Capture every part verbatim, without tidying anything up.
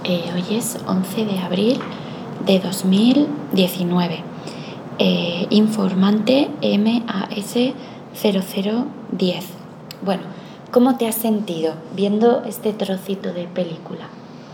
Eh, hoy es once de abril de dos mil diecinueve. Eh, informante M A S cero cero diez. Bueno, ¿cómo te has sentido viendo este trocito de película?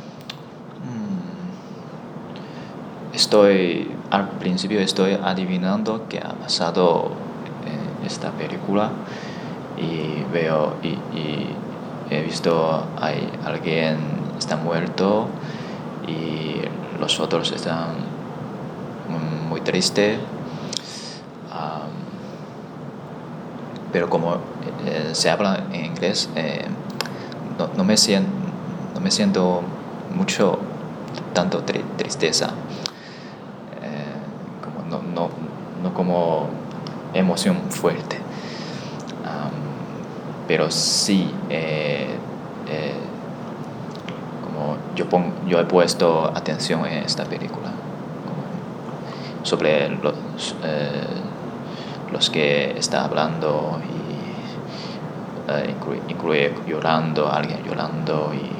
Estoy, al principio estoy adivinando qué ha pasado en esta película y veo y, y he visto hay alguien está muerto y los otros están muy tristes. Um, pero como eh, se habla en inglés, eh, no, no, me siento, no me siento mucho tanto tri- tristeza. No, no, no como emoción fuerte, um, pero sí eh, eh, como yo, pon, yo he puesto atención en esta película como sobre los, eh, los que está hablando y eh, incluye, incluye llorando, alguien llorando y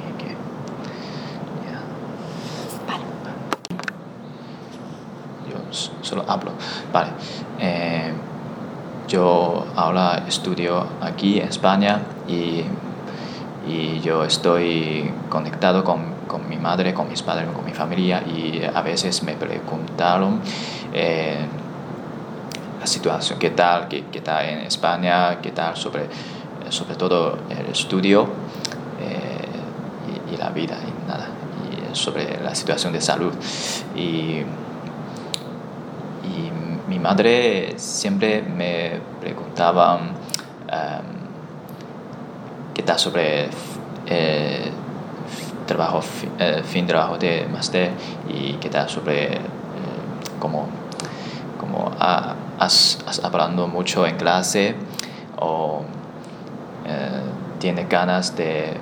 solo hablo. Vale. Eh, yo ahora estudio aquí en España y, y yo estoy conectado con, con mi madre, con mis padres, con mi familia y a veces me preguntaron eh, la situación, qué tal, qué, qué tal en España, qué tal sobre, sobre todo el estudio eh, y, y la vida y nada, y sobre la situación de salud. Y Y mi madre siempre me preguntaba um, qué tal sobre eh, trabajo, eh, fin de trabajo de máster y qué tal sobre eh, cómo, cómo ha, has, has hablando mucho en clase o eh, tiene ganas de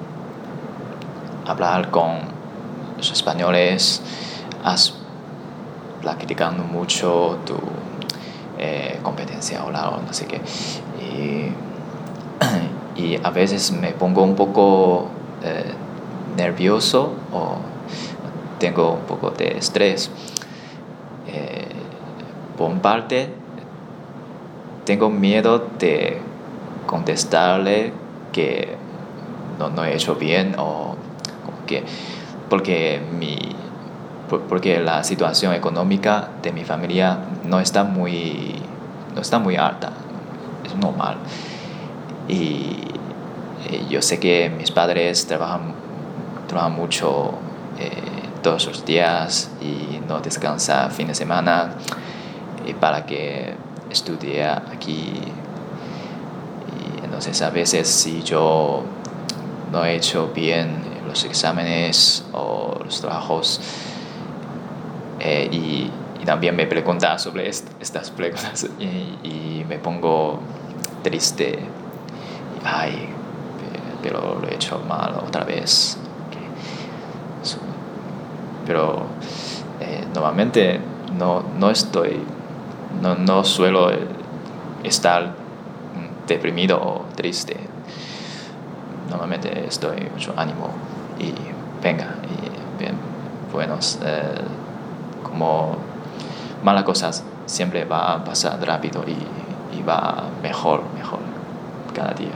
hablar con los españoles, has practicando mucho tu eh, competencia oral o no sé qué y, y a veces me pongo un poco eh, nervioso o tengo un poco de estrés. Eh, por parte tengo miedo de contestarle que no, no he hecho bien o como que porque mi porque la situación económica de mi familia no está muy, no está muy alta, es normal. Y yo sé que mis padres trabajan, trabajan mucho eh, todos los días y no descansan fin de semana y para que estudie aquí. Y entonces a veces si yo no he hecho bien los exámenes o los trabajos, Eh, y, y también me pregunta sobre est- estas preguntas y, y me pongo triste. Y, ay, pero lo he hecho mal otra vez. Okay. So, pero eh, normalmente no, no estoy, no, no suelo estar deprimido o triste. Normalmente estoy mucho ánimo y venga, y bien, buenos. Eh, como malas cosas siempre va a pasar rápido y, y va mejor, mejor cada día.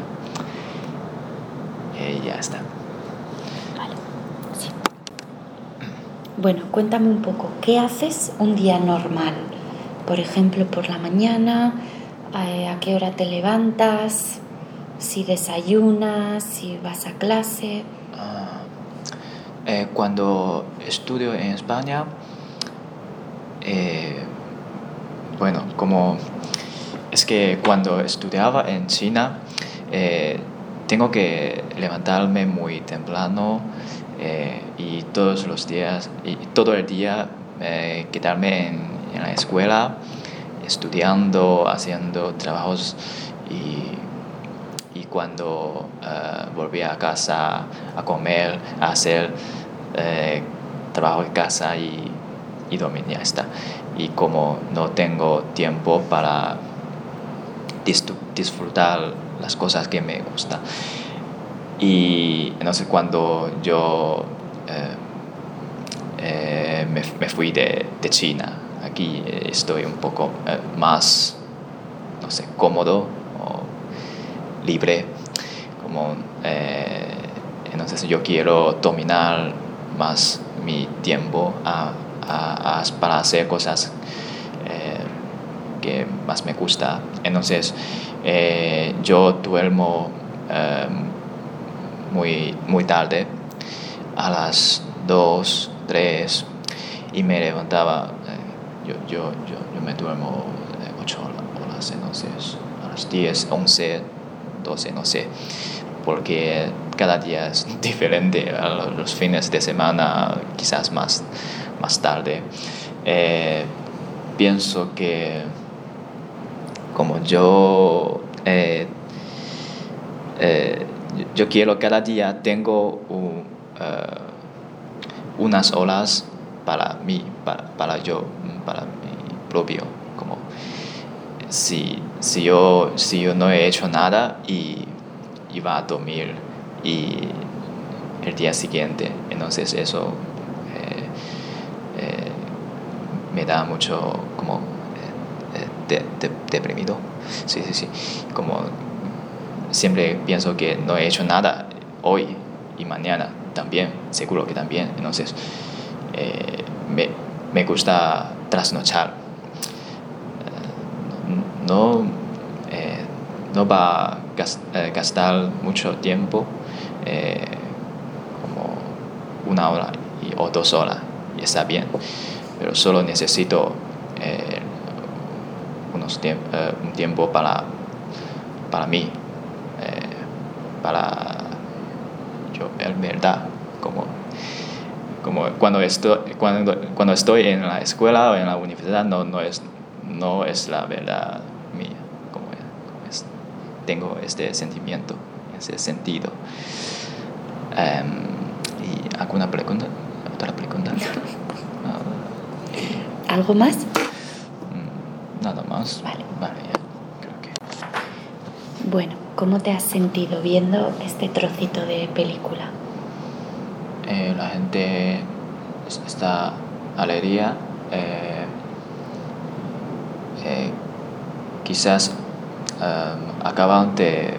Y ya está. Vale, sí. Bueno, cuéntame un poco, ¿qué haces un día normal? Por ejemplo, por la mañana, ¿a qué hora te levantas? Si desayunas, si vas a clase. Ah, eh, cuando estudio en España, Eh, bueno, como es que cuando estudiaba en China, eh, tengo que levantarme muy temprano eh, y todos los días, y todo el día eh, quedarme en, en la escuela, estudiando, haciendo trabajos y, y cuando uh, volvía a casa a comer, a hacer eh, trabajo en casa y y dormir, ya está. Y como no tengo tiempo para disfrutar las cosas que me gustan, y entonces cuando yo eh, me, me fui de, de China. Aquí estoy un poco eh, más, no sé, cómodo o libre. Como, eh, entonces yo quiero dominar más mi tiempo a, a, a, para hacer cosas eh, que más me gusta. Entonces eh, yo duermo eh, muy, muy tarde, a las dos, tres, y me levantaba, eh, yo, yo, yo, yo me duermo ocho horas, entonces a las diez, once, doce, no sé, porque cada día es diferente. A los fines de semana quizás más, más tarde. Eh, pienso que como yo eh, eh, yo quiero cada día tengo un, uh, unas horas para mí, para, para yo, para mi propio. Como si, si, yo, si yo no he hecho nada y iba a dormir y el día siguiente, entonces eso eh, eh, me da mucho como eh, de, de, deprimido. Sí, sí, sí. Como siempre pienso que no he hecho nada hoy y mañana también, seguro que también. Entonces eh, me, me gusta trasnochar. Eh, no, eh, no va a gastar mucho tiempo, eh, como una hora y, o dos horas, y está bien. Pero solo necesito eh, unos tiemp- eh, un tiempo para, para mí. Para yo, en verdad, como, como cuando, estoy, cuando, cuando estoy en la escuela o en la universidad, no, no, es, no es la verdad mía, como, como es, tengo este sentimiento, ese sentido. Um, ¿Y alguna pregunta? ¿Otra pregunta? uh, ¿Algo más? Mm, nada más. Vale. Vale, ya, creo que. Bueno, ¿cómo te has sentido viendo este trocito de película? Eh, la gente está alegría. Eh, eh, quizás um, acaban de,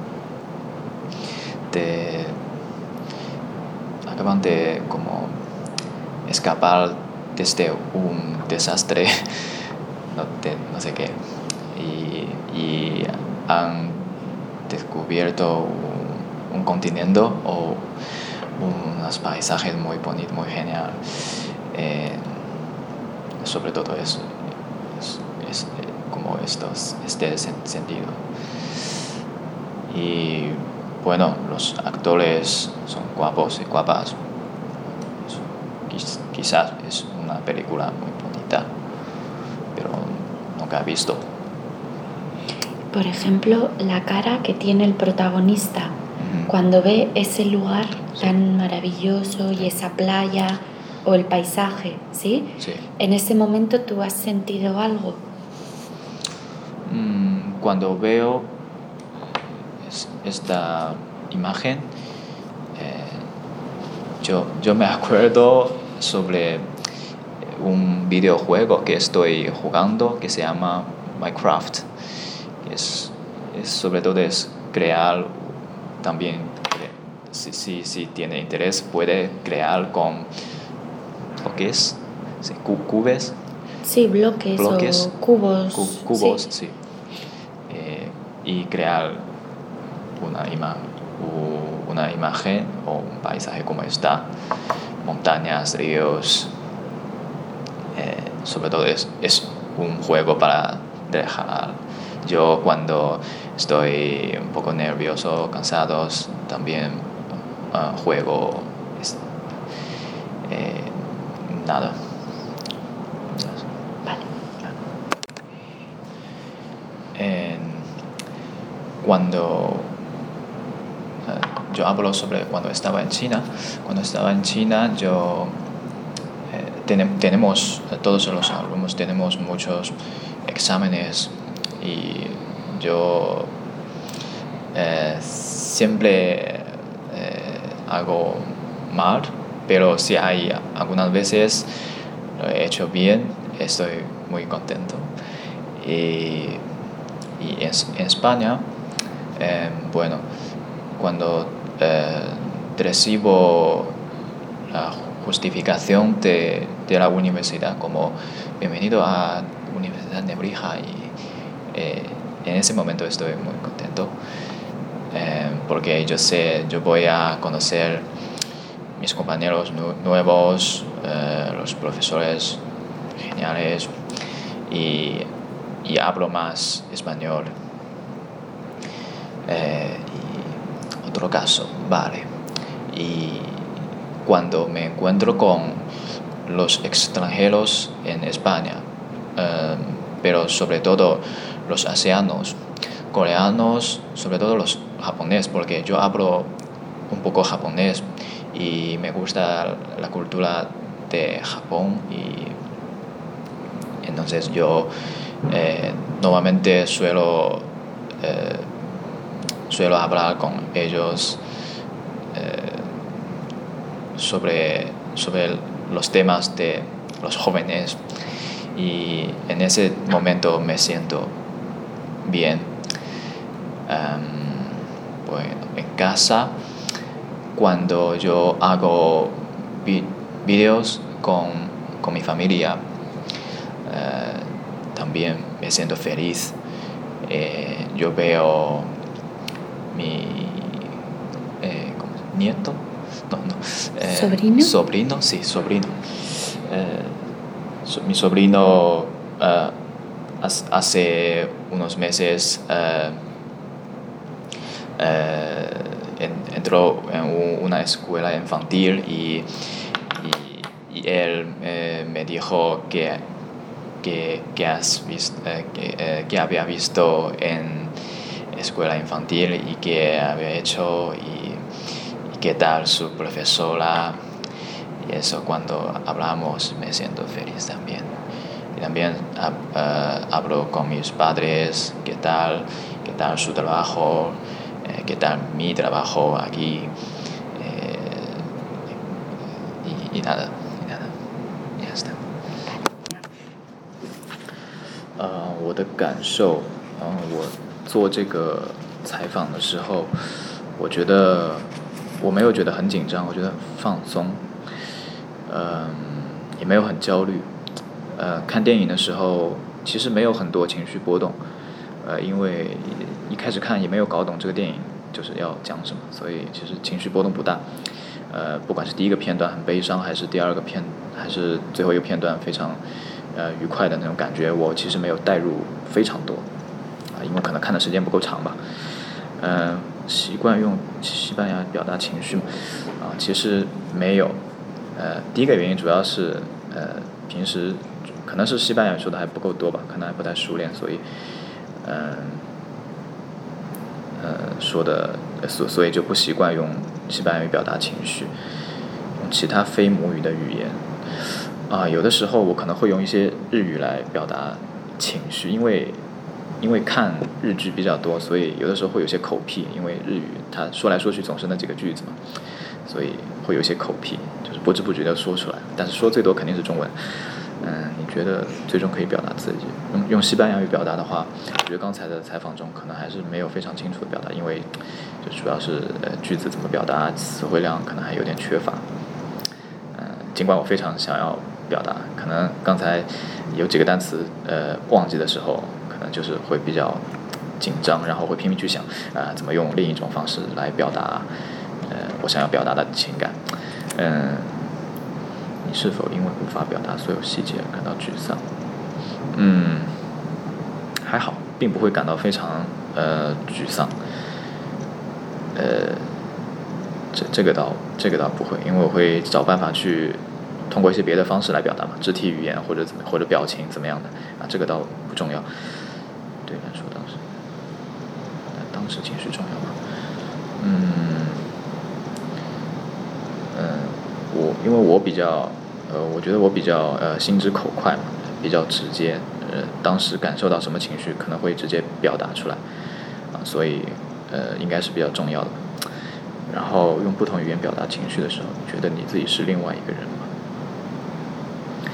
de acaban de como escapar desde un desastre, no, de, no sé qué, y, y han descubierto un, un continente o unos paisajes muy bonitos, muy genial. Eh, sobre todo eso, es, es, como estos, este sentido. Y bueno, los actores son guapos y guapas. Quizás es una película muy bonita, pero nunca he visto. Por ejemplo, la cara que tiene el protagonista uh-huh. cuando ve ese lugar sí. tan maravilloso y esa playa o el paisaje, ¿sí? Sí. ¿En ese momento tú has sentido algo? Mm, cuando veo es, esta imagen, eh, yo, yo me acuerdo sobre un videojuego que estoy jugando que se llama Minecraft. Es, es sobre todo es crear también, si, si, si tiene interés, puede crear con bloques, sí, cubes. Sí, bloques, bloques o cubos. Cu, cubos, sí. sí. Eh, y crear una, ima, una imagen o un paisaje como está, montañas, ríos. Eh, sobre todo es, es un juego para relajar. Yo cuando estoy un poco nervioso, cansado, también uh, juego eh, nada. Vale. Eh, cuando uh, yo hablo sobre cuando estaba en China, cuando estaba en China yo eh, ten, tenemos todos los alumnos tenemos muchos exámenes. Y yo eh, siempre eh, hago mal, pero si hay algunas veces lo he hecho bien, estoy muy contento. Y, y en, en España, eh, bueno, cuando eh, recibo la justificación de, de la universidad como bienvenido a la Universidad de Nebrija, y eh, en ese momento estoy muy contento, eh, porque yo sé, yo voy a conocer mis compañeros nu- nuevos, eh, los profesores geniales, y, y hablo más español. Eh, y otro caso, vale. Y cuando me encuentro con los extranjeros en España, eh, pero sobre todo los asiáticos, coreanos, sobre todo los japoneses, porque yo hablo un poco japonés y me gusta la cultura de Japón, y entonces yo eh, normalmente suelo eh, suelo hablar con ellos eh, sobre, sobre los temas de los jóvenes, y en ese momento me siento bien. Um, bueno, en casa, cuando yo hago vi- videos con, con mi familia, eh, también me siento feliz. Eh, yo veo mi eh, ¿cómo se llama? nieto, no, no, eh, ¿Sobrino? sobrino, sí, sobrino. Eh, so- mi sobrino eh, has- hace unos meses eh, eh, en- entró en un- una escuela infantil, y, y, y él eh, me dijo que, que, que, has visto, eh, que, eh, que había visto en escuela infantil y que había hecho, y, y qué tal su profesora, y eso, cuando hablamos me siento feliz también. Y también hab- eh, hablo con mis padres, qué tal, qué tal su trabajo, eh, qué tal mi trabajo aquí, eh, y, y nada, y nada, ya está. 呃，我的感受，嗯、我做这个采访的时候，我觉得我没有觉得很紧张，我觉得很放松，嗯、也没有很焦虑。呃，看电影的时候其实没有很多情绪波动，呃，因为一开始看也没有搞懂这个电影就是要讲什么，所以其实情绪波动不大。呃，不管是第一个片段很悲伤，还是第二个片，还是最后一个片段非常呃愉快的那种感觉，我其实没有带入非常多，啊、因为可能看的时间不够长吧。嗯、呃，习惯用西班牙语表达情绪吗？啊、其实没有。呃，第一个原因主要是呃平时可能是西班牙语说的还不够多吧，可能还不太熟练，所以嗯呃, 呃说的所所以就不习惯用西班牙语表达情绪，用其他非母语的语言啊，有的时候我可能会用一些日语来表达情绪，因为因为看日剧比较多，所以有的时候会有些口癖，因为日语它说来说去总是那几个句子嘛，所以会有些口癖，就是不知不觉的说出来，但是说最多肯定是中文。嗯，你觉得最终可以表达自己？用用西班牙语表达的话，我觉得刚才的采访中可能还是没有非常清楚的表达，因为就主要是呃句子怎么表达，词汇量可能还有点缺乏。嗯，尽管我非常想要表达，可能刚才有几个单词呃忘记的时候，可能就是会比较紧张，然后会拼命去想啊、呃、怎么用另一种方式来表达呃我想要表达的情感。嗯。你是否因为无法表达所有细节感到沮丧？嗯，还好，并不会感到非常呃沮丧。呃，这这个倒这个倒不会，因为我会找办法去通过一些别的方式来表达嘛，肢体语言或者怎么或者表情怎么样的啊，这个倒不重要。对来说当时，当时情绪重要吗？嗯嗯。我因为我比较，呃，我觉得我比较呃心直口快嘛，比较直接，呃，当时感受到什么情绪可能会直接表达出来，啊，所以呃应该是比较重要的。然后用不同语言表达情绪的时候，你觉得你自己是另外一个人吗？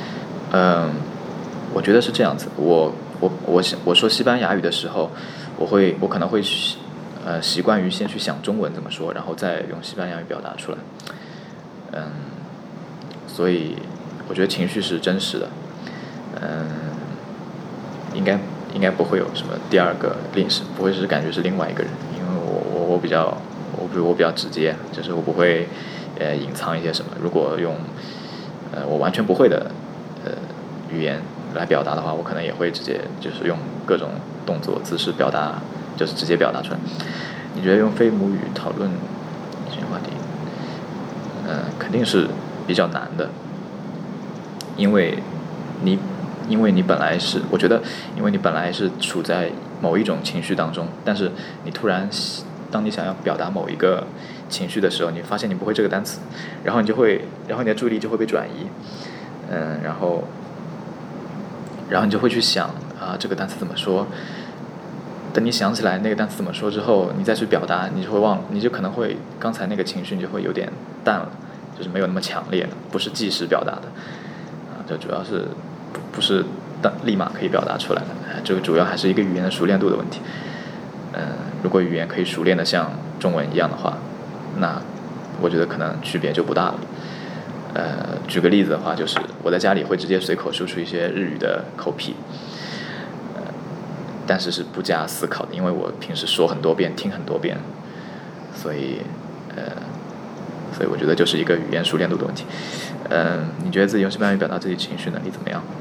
嗯，我觉得是这样子。我我我我说西班牙语的时候，我会我可能会呃习惯于先去想中文怎么说，然后再用西班牙语表达出来。嗯，所以我觉得情绪是真实的。嗯，应该应该不会有什么第二个另是不会是感觉是另外一个人，因为我我我比较我比我比较直接，就是我不会呃隐藏一些什么。如果用呃我完全不会的呃语言来表达的话，我可能也会直接就是用各种动作姿势表达，就是直接表达出来。你觉得用非母语讨论这些话题，嗯、呃，肯定是比较难的，因为你因为你本来是我觉得，因为你本来是处在某一种情绪当中，但是你突然当你想要表达某一个情绪的时候，你发现你不会这个单词，然后你就会，然后你的注意力就会被转移，嗯，然后，然后你就会去想啊这个单词怎么说。等你想起来那个单词怎么说之后，你再去表达，你就会忘，你就可能会刚才那个情绪你就会有点淡了，就是没有那么强烈了，不是即时表达的，啊，这主要是不不是当立马可以表达出来的，这个主要还是一个语言的熟练度的问题。嗯，如果语言可以熟练的像中文一样的话，那我觉得可能区别就不大了。呃，举个例子的话，就是我在家里会直接随口说出一些日语的口癖，呃，但是是不加思考的，因为我平时说很多遍，听很多遍，所以呃，所以我觉得就是一个语言熟练度的问题。嗯、呃，你觉得自己用西班牙语表达自己情绪能力怎么样？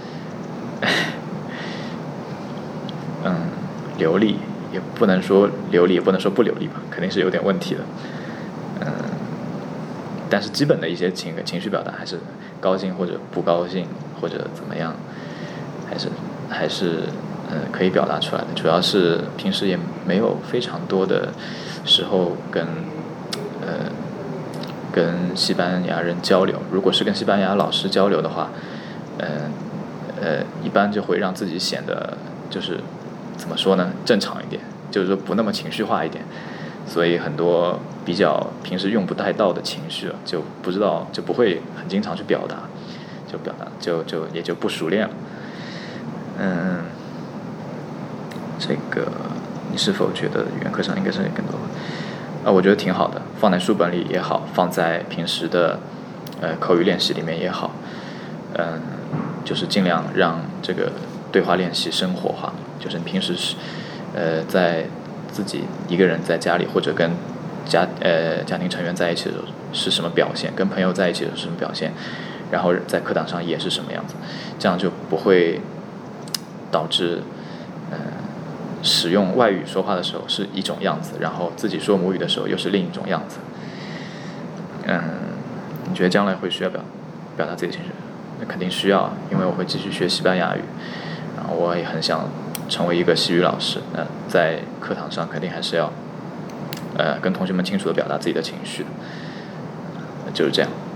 嗯，流利。也不能说流利，也不能说不流利吧，肯定是有点问题的。嗯，但是基本的一些情情绪表达还是高兴或者不高兴或者怎么样，还是还是嗯可以表达出来的。主要是平时也没有非常多的时候跟呃跟西班牙人交流。如果是跟西班牙老师交流的话，嗯 呃, 呃一般就会让自己显得就是怎么说呢，正常一点，就是说不那么情绪化一点。所以很多比较平时用不太到的情绪就不知道，就不会很经常去表达，就表达就就也就不熟练了。嗯，这个你是否觉得语言课上应该是更多？啊，我觉得挺好的，放在书本里也好，放在平时的呃口语练习里面也好，嗯，就是尽量让这个对话练习生活化。就是你平时是呃在自己一个人在家里或者跟家呃家庭成员在一起的时候是什么表现，跟朋友在一起的时候是什么表现，然后在课堂上也是什么样子，这样就不会导致呃使用外语说话的时候是一种样子，然后自己说母语的时候又是另一种样子。嗯，你觉得将来会需要表表达自己的情绪？那肯定需要，因为我会继续学西班牙语，然后我也很想成为一个西语老师。那在课堂上肯定还是要呃跟同学们清楚地表达自己的情绪的，就是这样。